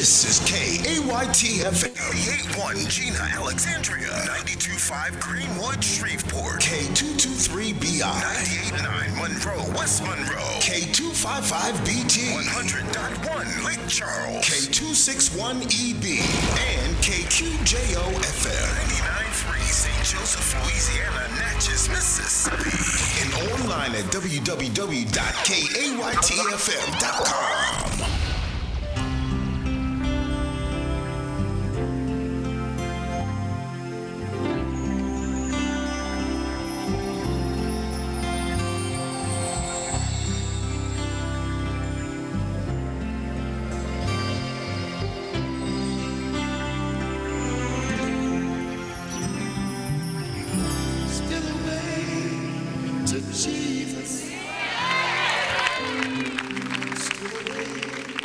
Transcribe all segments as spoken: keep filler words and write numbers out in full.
This is K A Y T F M eighty-eight point one Gina, Alexandria, ninety-two point five Greenwood, Shreveport, K two two three B I, ninety-eight point nine Monroe, West Monroe, K two five five B T, one hundred point one Lake Charles, K two six one E B, and K Q J O F M, ninety-nine point three Saint Joseph, Louisiana, Natchez, Mississippi, and online at w w w dot k a y t f m dot com. Jesus, still away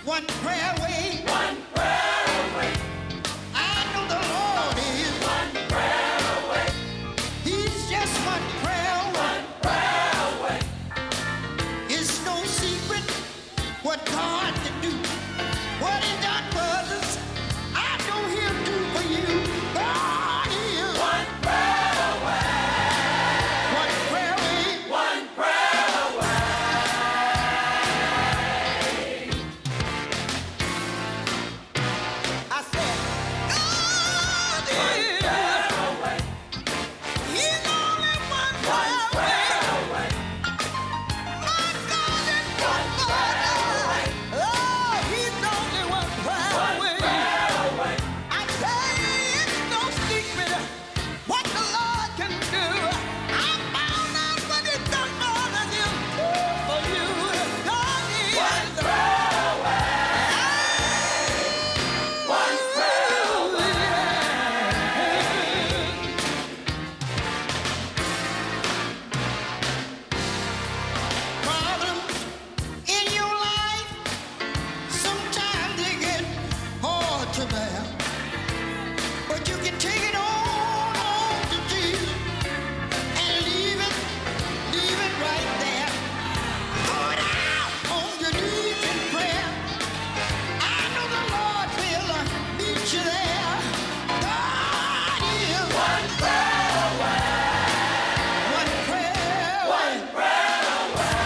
one prayer away. One prayer away. I know the Lord is one prayer away. He's just one prayer away. One prayer away. It's no secret what God can do. What He done for others, I know He'll do for you. God is one prayer away. One prayer away. One prayer away. I said, God is one prayer away. He's only one prayer away. My God is one prayer away. Oh, He's only one prayer away. I tell you, it's no secret what the Lord can do. I found out what He's done for others, He'll do for you. God is one prayer away. One prayer Problems in your life, sometimes they get hard to bear. But you can take it on, on to Jesus and leave it, leave it right there. Throw it out on your knees in prayer. I know the Lord will uh, meet you there. God is one prayer away. One prayer away. One prayer away.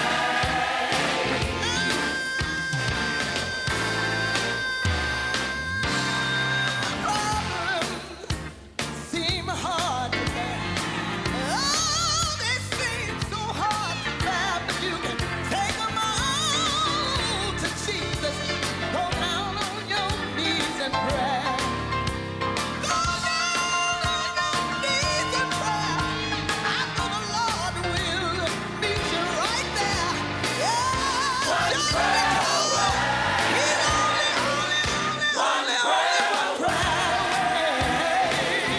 Problems seem hard to bear. Oh, they seem so hard to bear, but you can take them all to Jesus. Go down on your knees and pray. Go down on your knees and pray. I know the Lord will meet you right there. Yeah, one prayer away. He's only, only, only, only, only one prayer away.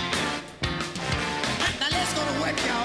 Now let's go to work, y'all.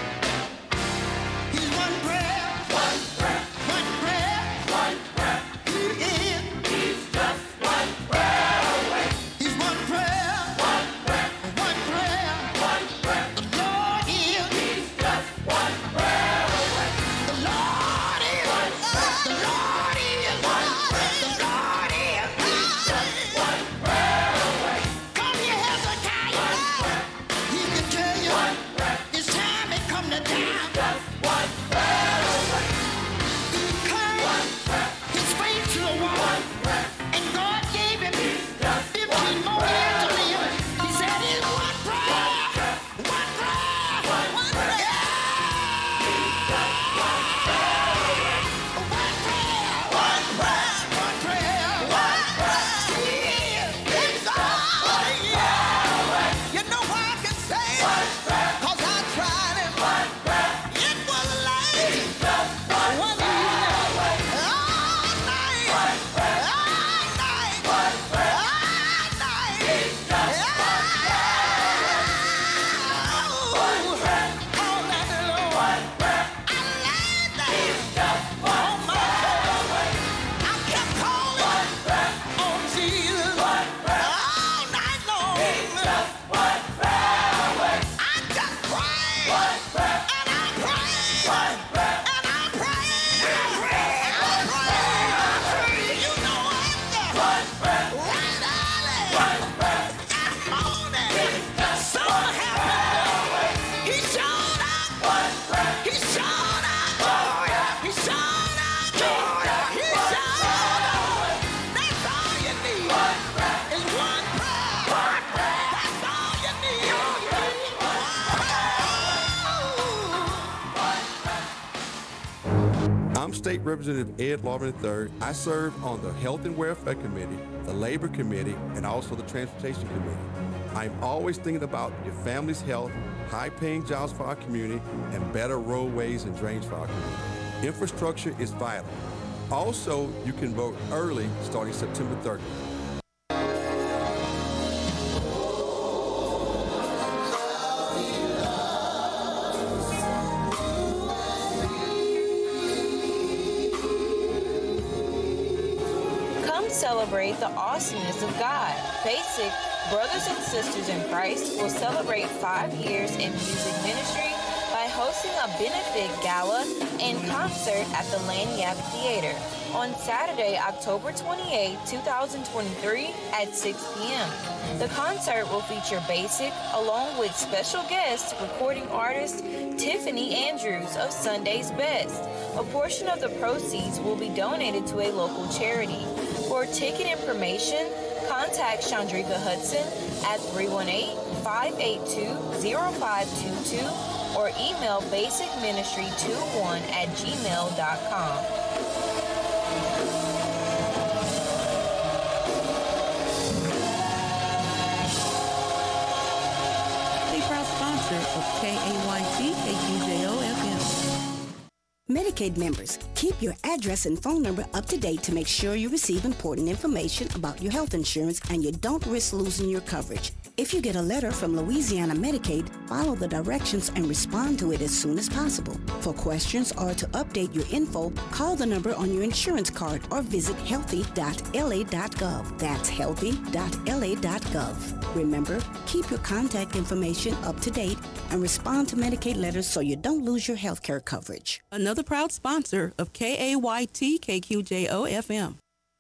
He's one prayer. One prayer. One prayer. One prayer. He is. He's just one prayer away. He's one prayer. One prayer. One prayer. One prayer. The Lord is. He's just one prayer away. The Lord is. One prayer. The Lord is. One prayer. The Lord is. He's just one prayer away. Come here, Hezekiah. One prayer. He can tell you one prayer. It's time it come to die. Just one prayer away. He came one prayer. His face to the wall. One prayer. And God gave him fifteen more years to live. He said it's one prayer. One prayer. One prayer. Yeah. One prayer. One prayer. One prayer. One prayer. He is. He's all he is. You know why I can say it? Cause I tried it. It was late. One evening. All night. All night. All night. Oh, all night long. I laid there on my bed. I kept calling on Jesus all night long. I just prayed and I prayed and I prayed and I prayed and I prayed. You know after right early that morning, something happened. He showed up. He showed up. He showed up. He showed up. That's all you need is one prayer. That's all you need. I'm State Representative Ed Larvin the third. I serve on the Health and Welfare Committee, the Labor Committee, and also the Transportation Committee. I'm always thinking about your family's health, high-paying jobs for our community, and better roadways and drains for our community. Infrastructure is vital. Also, you can vote early starting September thirtieth. celebrate the awesomeness of God. Basic Brothers and Sisters in Christ will celebrate five years in music ministry by hosting a benefit gala and concert at the Lagniappe Theater on Saturday, October twenty-eighth, twenty twenty-three at six p.m. The concert will feature Basic along with special guest recording artist Tiffany Andrews of Sunday's Best. A portion of the proceeds will be donated to a local charity. For ticket information, contact Chandrika Hudson at three one eight, five eight two, zero five two two or email basicministry twenty-one at gmail dot com. A proud sponsor of K A Y T K Q J O F M. Medicaid members, keep your address and phone number up to date to make sure you receive important information about your health insurance and you don't risk losing your coverage. If you get a letter from Louisiana Medicaid, follow the directions and respond to it as soon as possible. For questions or to update your info, call the number on your insurance card or visit healthy dot L A dot gov. That's healthy dot L A dot gov. Remember, keep your contact information up to date and respond to Medicaid letters so you don't lose your health care coverage. Another proud sponsor of K A Y T K Q J O F M.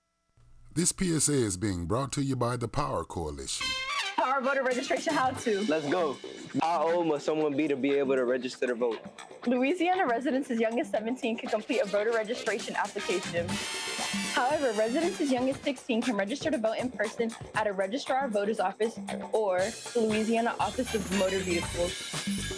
This P S A is being brought to you by the Power Coalition. Power voter registration how-to. Let's go. How old must someone be to be able to register to vote? Louisiana residents as young as seventeen can complete a voter registration application. However, residents as young as sixteen can register to vote in person at a registrar of voters office or the Louisiana Office of Motor Vehicles.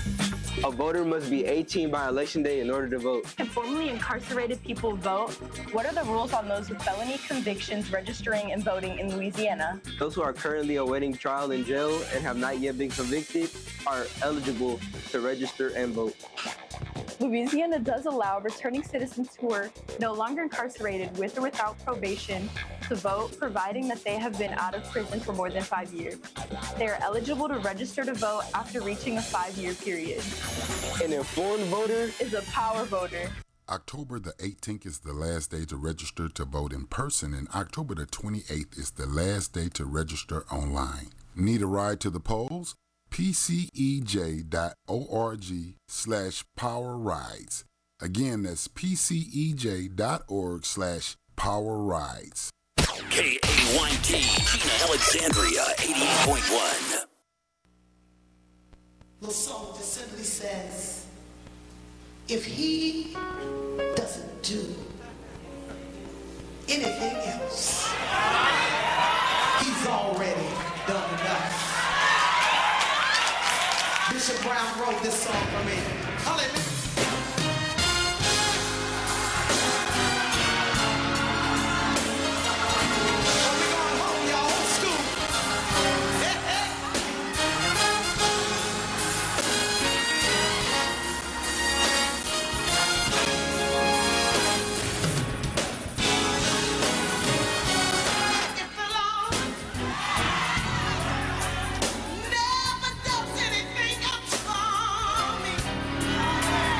A voter must be eighteen by election day in order to vote. Can formerly incarcerated people vote? What are the rules on those with felony convictions registering and voting in Louisiana? Those who are currently awaiting trial in jail and have not yet been convicted are eligible to register and vote. Louisiana does allow returning citizens who are no longer incarcerated with or without probation to vote, providing that they have been out of prison for more than five years. They are eligible to register to vote after reaching a five-year period. An informed voter is a power voter. October the eighteenth is the last day to register to vote in person, and October the twenty-eighth is the last day to register online. Need a ride to the polls? P C E J dot org slash power rides. Again, that's P C E J dot org slash power rides. K A Y T, Gina Alexandria, eighty-eight point one. The song just simply says, if he doesn't do anything else, he's already done enough. Bishop Brown wrote this song for me. Hallelujah. Never does anything else for me.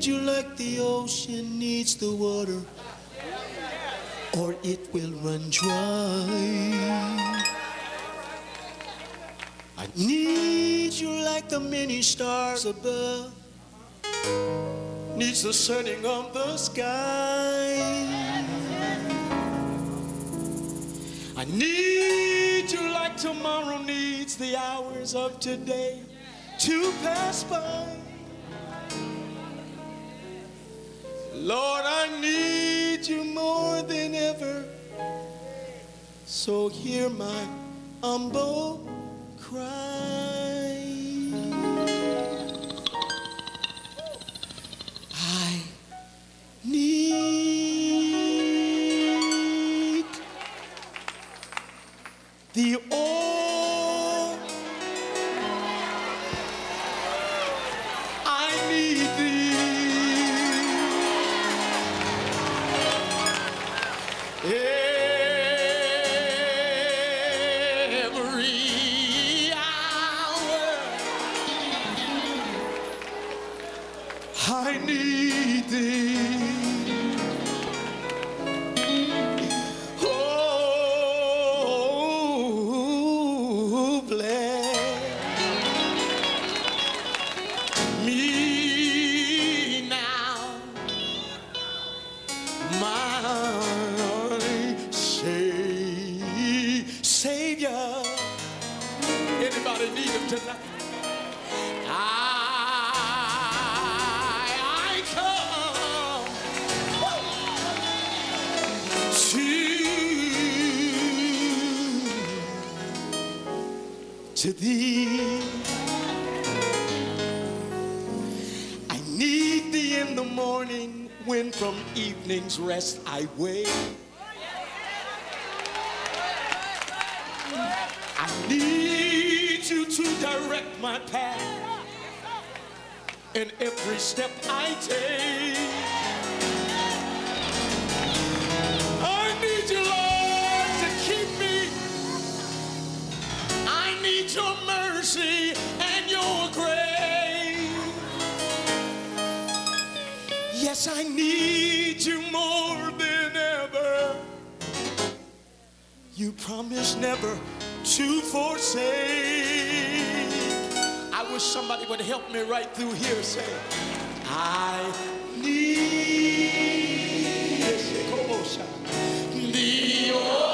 need you like the ocean needs the water, or it will run dry. I need you like the many stars above needs the setting of the sky. I need you like tomorrow needs the hours of today to pass by. Lord, I need you more than ever, so hear my humble cry. I need the oil. I need thee. Every hour I need thee. Oh, bless me now, my Savior. Anybody need him tonight? I, I come to, to thee. I need thee in the morning when from evening's rest I wake. I need you to direct my path in every step I take. I need you, Lord, to keep me. I need your mercy and your grace. Yes, I need you more than ever. You promised never to forsake. I wish somebody would help me right through here. Say, I need the oil.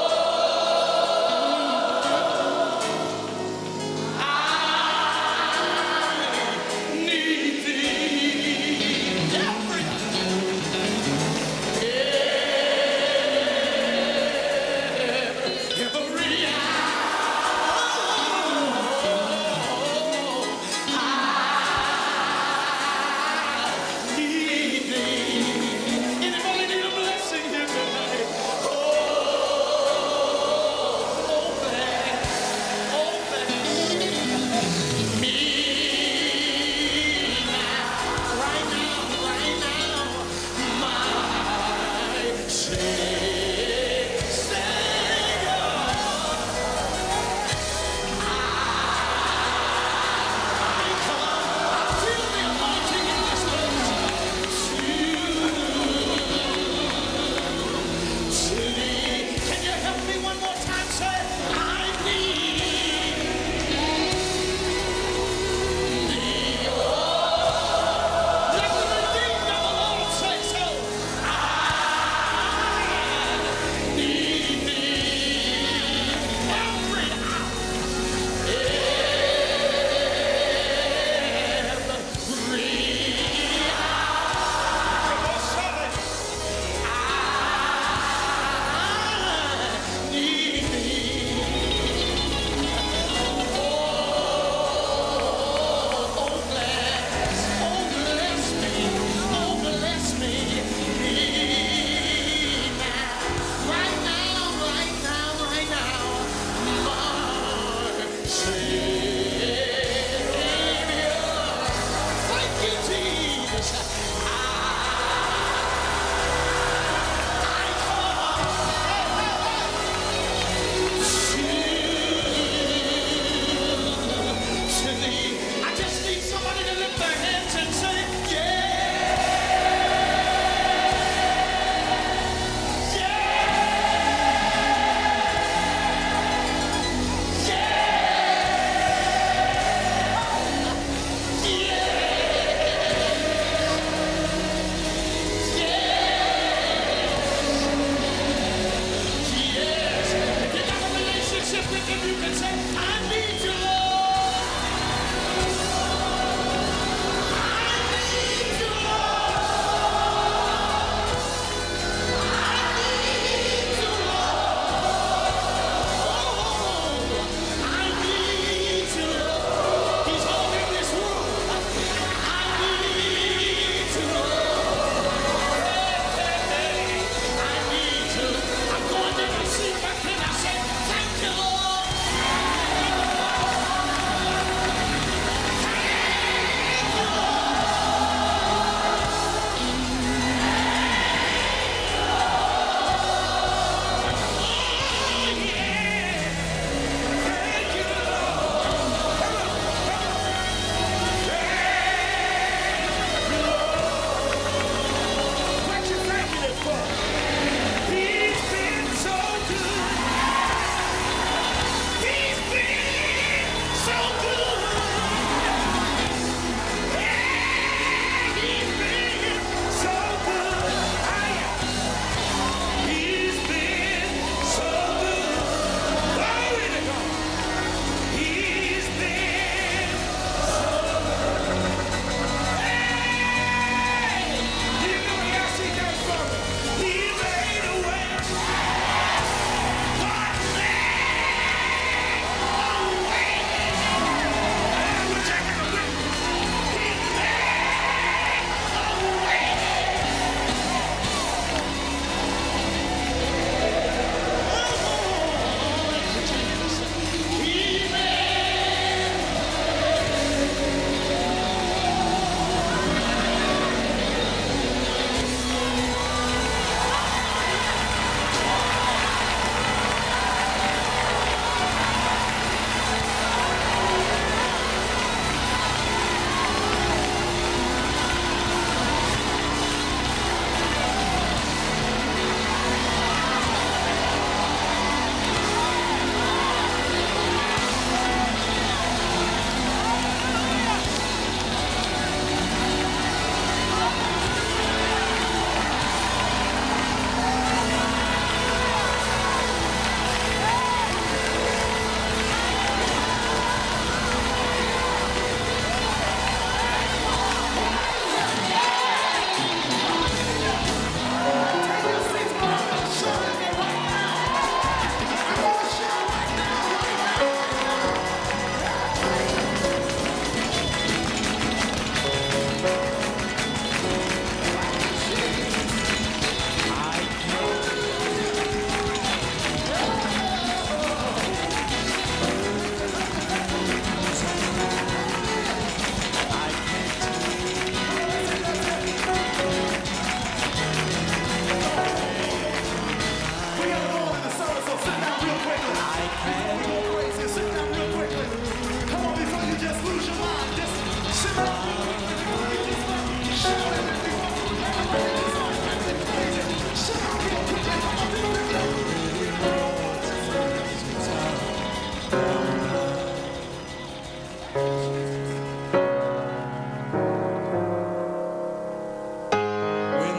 Need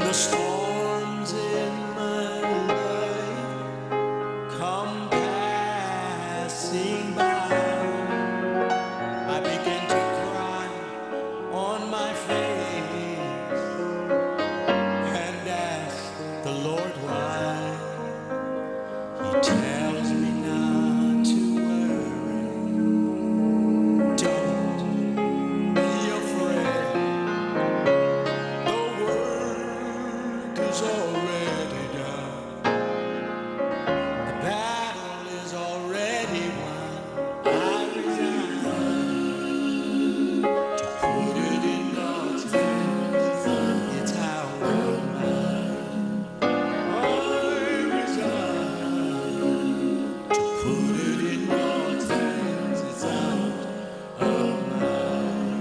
the storms in my life come passing by, I begin to cry on my face and ask the Lord why. He tells me not to worry, don't be afraid. The work is already done. The battle is already won. I resign to put it in God's hands. It's out of mine. I resign to put it in God's hands. It's out of mine.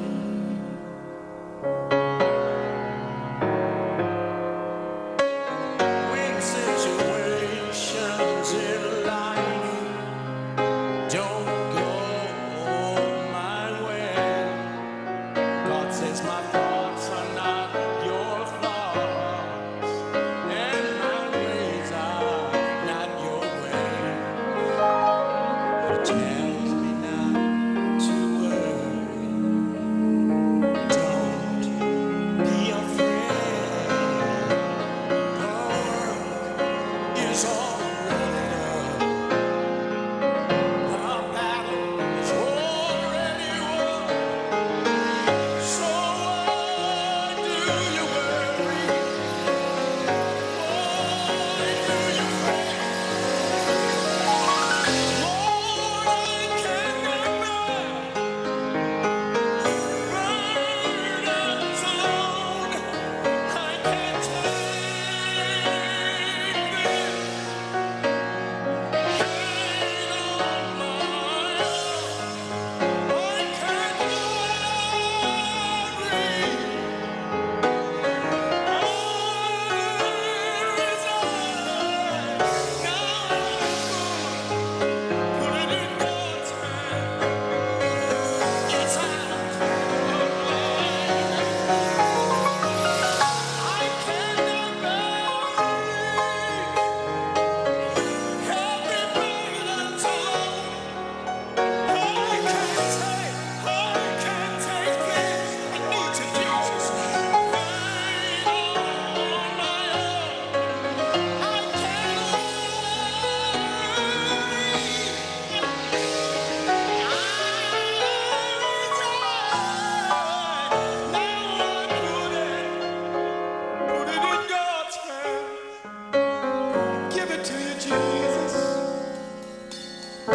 When situations in life don't go my way, God says my thoughts are not your thoughts, and my ways are not your ways. He tells me not to worry, don't be afraid. Is already done. Our battle is already won. So why do you worry? Why do you fret? Lord, I cannot bear burdens alone. I can't take this. Give it to you, Jesus. I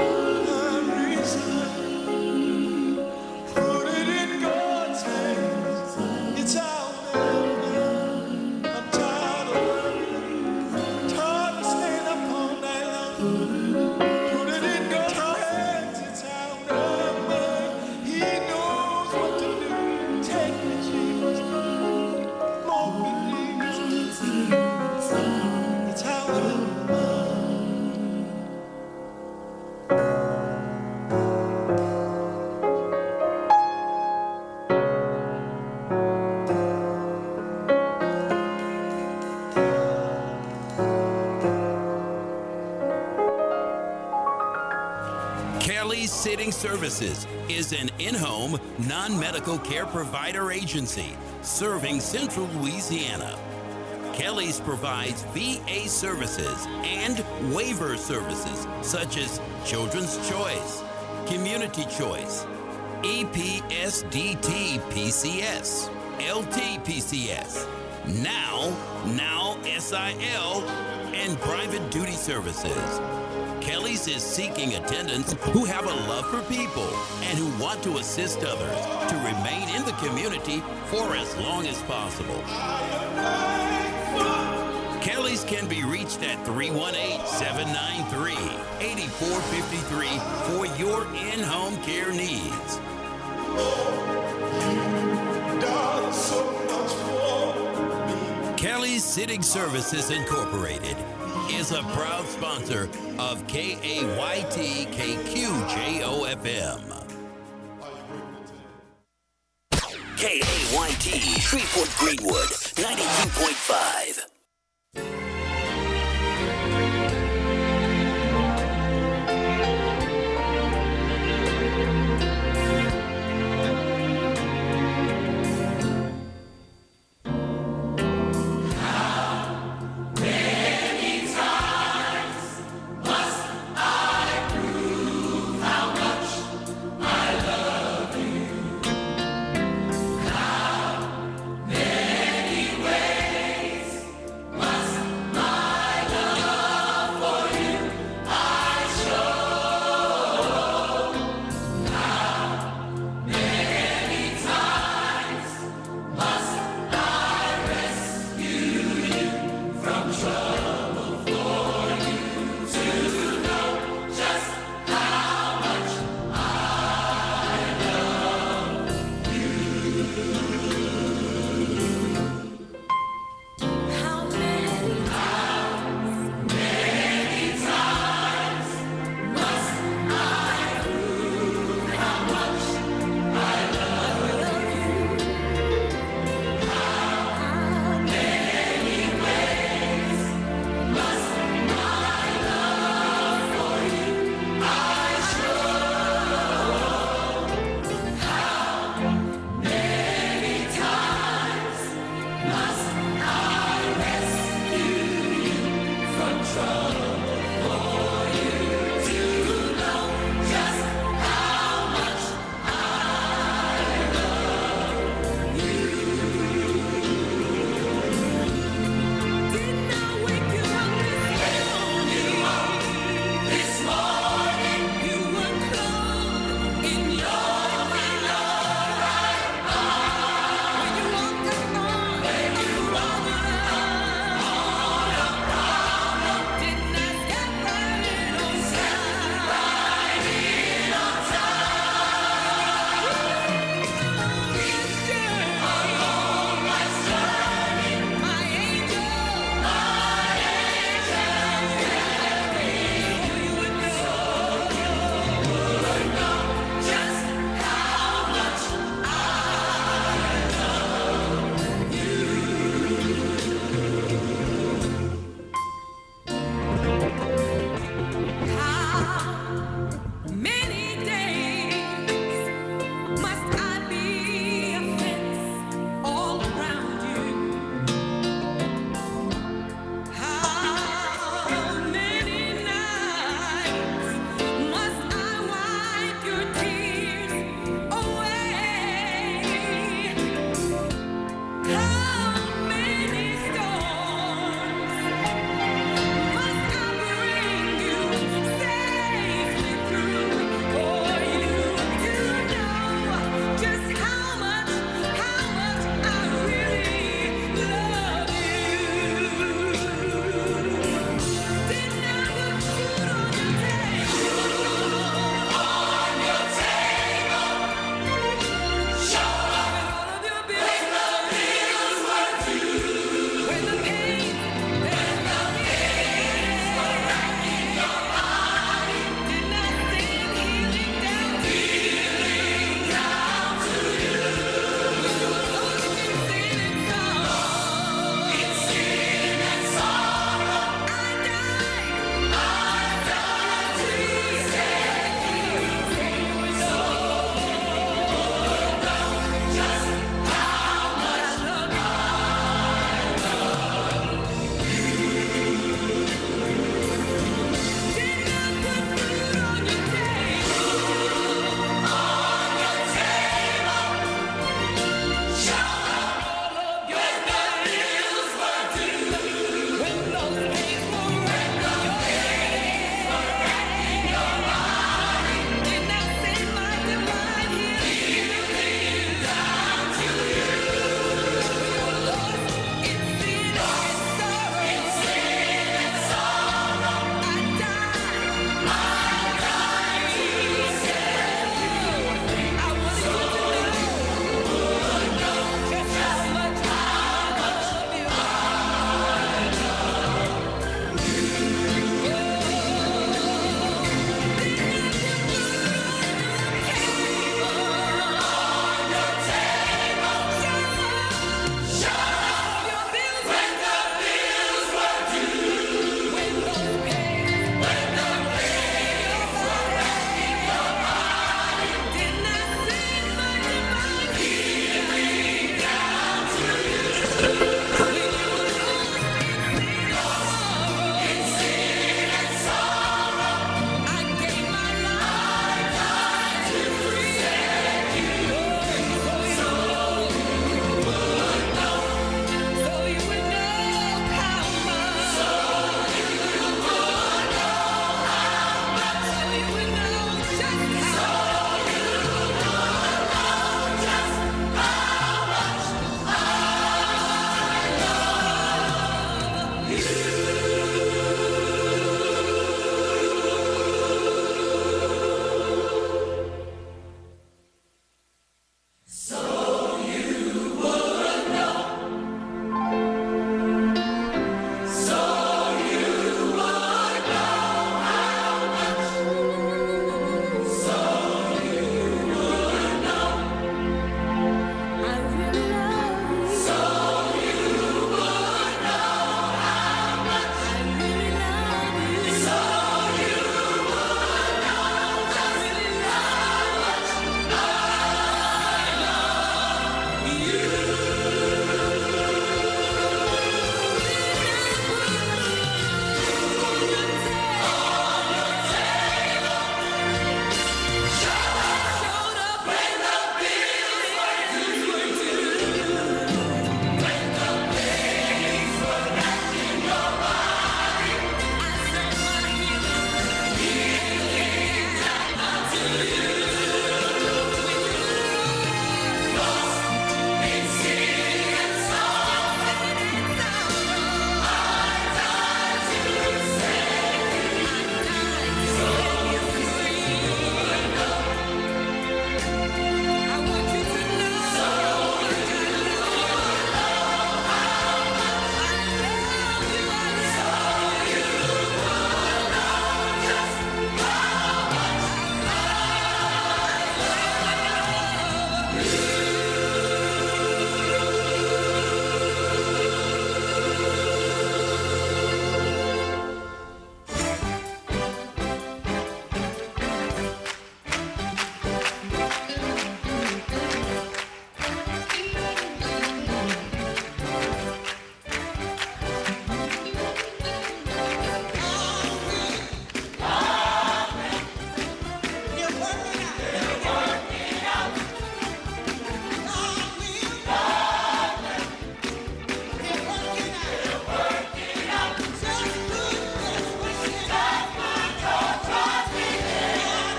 resign. Put it in God's hands. It's out there. I'm tired of worrying. Tired of staying up all night long. Put it in God's hands. It's out there. He knows what to do. Take me, Jesus. Mold me, please. It's out there. Kelly's Sitting Services is an in-home, non-medical care provider agency serving Central Louisiana. Kelly's provides V A services and waiver services such as Children's Choice, Community Choice, E P S D T P C S, L T P C S, Now, Now S I L, and Private Duty Services. Kelly's is seeking attendants who have a love for people and who want to assist others to remain in the community for as long as possible. Kelly's can be reached at three one eight, seven nine three, eight four five three for your in-home care needs. Kelly's Sitting Services Incorporated is a proud sponsor of K A Y T K Q J O F M. K A Y T, Shreveport Greenwood, ninety-two point five.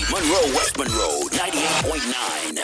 Monroe, West Monroe, ninety-eight point nine.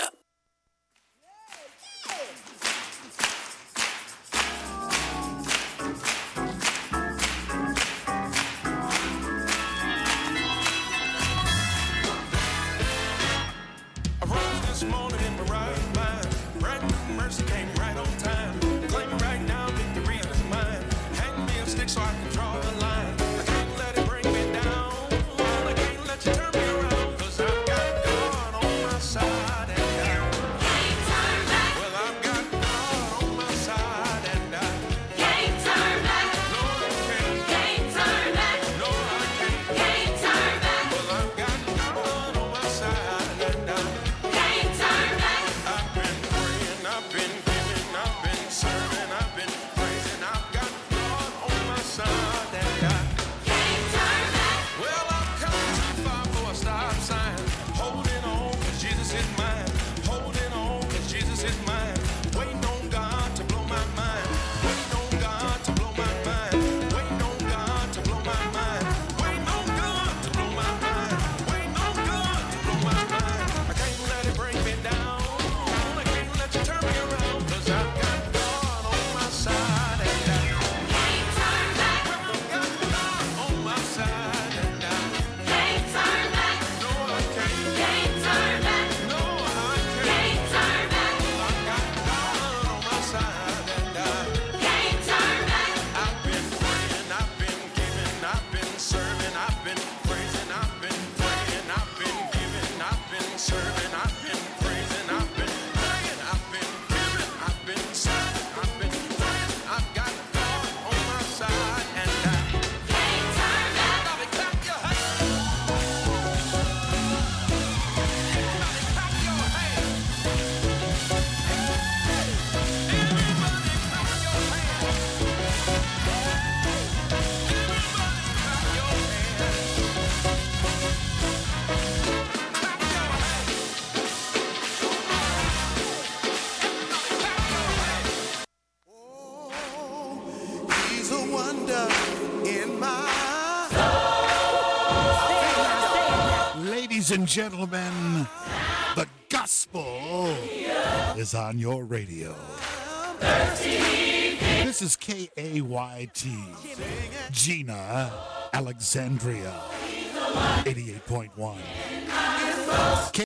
I rose this morning in my right mind. Brand new mercy came right on time. Claim it right now, victory is mine. Hang me a stick so I can draw the line. I can't let it bring me down. I can't let you turn me around. Cause I've got God on my side and I can't turn back. Well, I've got God on my side and I can't turn back. No, I can't. Can't turn back. No, I can't. Can't turn back. Well, I've got God on my side and I can't turn back. I've been praying, I've been giving, I've been serving, I've been praising. I've got God on my side and I can't turn back. Well, I've come too far for a stop sign. Holding on, cause Jesus is mine. Holding on, cause Jesus is mine. Waiting on God to blow my mind. Waiting on God to blow my mind. Waiting on God to blow my mind. Waiting on God to blow my mind. Waiting on God to blow my mind. I can't let it bring me down. I can't let you turn me around. Cause I've got God on my side and I can't turn back. I've got God on my side and I can't turn back. No, I can't. Can't turn back. No, I can't. Can't turn back. I've got God on my side and I can't turn back. I've been praying, I've been giving, I've been serving, I've been praising, I've been praying, I've been giving, I've been serving, I've been praising, I've been praying, I've been giving, I've been serving, I've been praying. I've got God on my side and I can't turn back. Everybody clap your hands. Everybody clap your hands. Everybody clap your hands. He's a wonder in my Ladies and gentlemen, the gospel is on your radio. This is K A Y T, Gina, Alexandria, eighty-eight point one.